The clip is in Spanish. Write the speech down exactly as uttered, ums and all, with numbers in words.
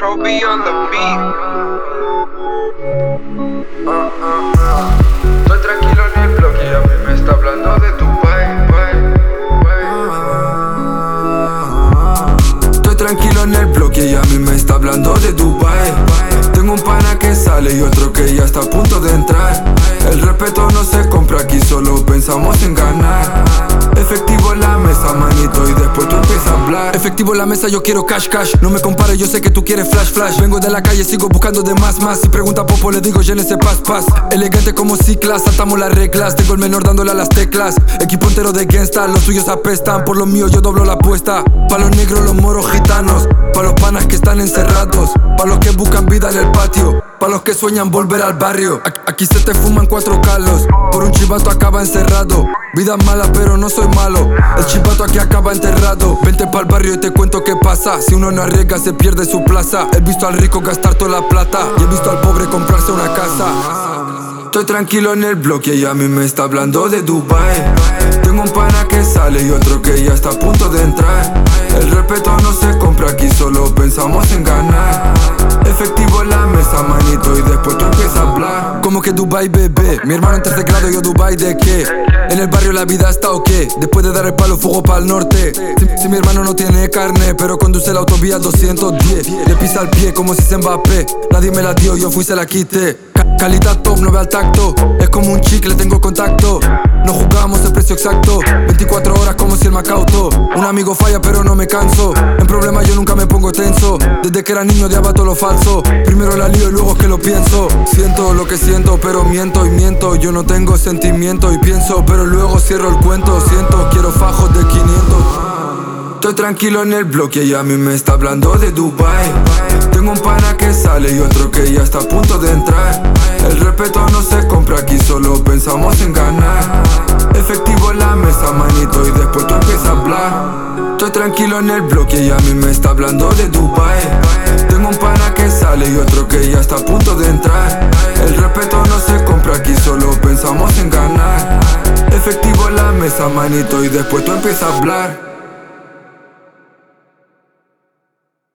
Pro B on the beat. Uh, uh, uh. Estoy tranquilo en el bloque y a mí me está hablando de Dubai, bye, bye. Estoy tranquilo en el bloque y a mí me está hablando de Dubai. Tengo un pana que sale y otro que ya está a punto de entrar. El respeto no se compra aquí, solo pensamos en ganar. Efectivo en la mesa, manito, y después tú empiezas a hablar. Efectivo en la mesa, yo quiero cash, cash. No me compares, yo sé que tú quieres flash, flash. Vengo de la calle, sigo buscando de más, más. Si pregunta a Popo, le digo llénese paz, paz. Elegante como ciclas, saltamos las reglas. Tengo el menor dándole a las teclas. Equipo entero de gangsta, los tuyos apestan. Por lo mío yo doblo la apuesta. Pa' los negros, los moros gitanos. Pa' los panas que están encerrados. Pa' los que buscan vida en el patio. Pa' los que sueñan volver al barrio. Aquí se te fuman cuatro calos. Por un chivato acaba encerrado. Vida mala pero no soy malo. El chivato aquí acaba enterrado. Vente pa'l barrio y te cuento qué pasa. Si uno no arriesga se pierde su plaza. He visto al rico gastar toda la plata y he visto al pobre comprarse una casa. Estoy tranquilo en el bloque y a mí me está hablando de Dubai. Tengo un pana que sale y otro que ya está a punto de entrar. El respeto no se compra aquí, solo pensamos en ganar. Efectivo en la mesa, manito, y después tú empiezas a hablar. Como que Dubai, bebé. Mi hermano en tercer grado, yo Dubai de qué. En el barrio la vida está ok. Después de dar el palo, fuego pa'l norte. Si, si mi hermano no tiene carne, pero conduce la autovía doscientos diez. Le pisa el pie como si se Mbappé. Nadie me la dio, yo fui se la quité. Ca calidad top, no ve al tacto. Es como un chicle, tengo contacto. No jugamos el precio exacto. veinticuatro horas como si el Macauto. Un amigo falla pero no me canso. En problemas yo nunca me pongo tenso. Desde que era niño odiaba todo lo falso. Primero la lío y luego es que lo pienso. Siento lo que siento pero miento y miento. Yo no tengo sentimiento y pienso, pero luego cierro el cuento. Siento, quiero fajos de quinientos. Estoy tranquilo en el bloque y a mí me está hablando de Dubai. Tengo un pana que sale y otro que ya está a punto de entrar. El respeto no se compra aquí, solo pensamos en ganar. Efectivo en la mesa, manito, y después tú empiezas a hablar. Estoy tranquilo en el bloque y a mí me está hablando de Dubai. Tengo un pana que sale y otro que ya está a punto de entrar. El respeto no se compra aquí, solo pensamos en ganar. Efectivo en la mesa, manito, y después tú empiezas a hablar.